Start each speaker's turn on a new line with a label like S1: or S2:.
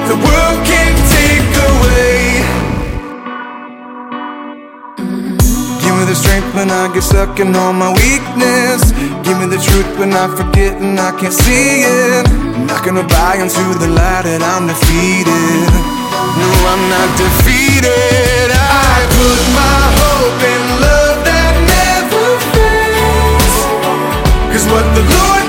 S1: the world can't take away. Give me the strength when I get stuck in all my weakness. Give me the truth when I forget and I can't see it. I'm not gonna buy into the lie that I'm defeated. No, I'm not defeated. I put my hope in love that never fades. 'Cause what the Lord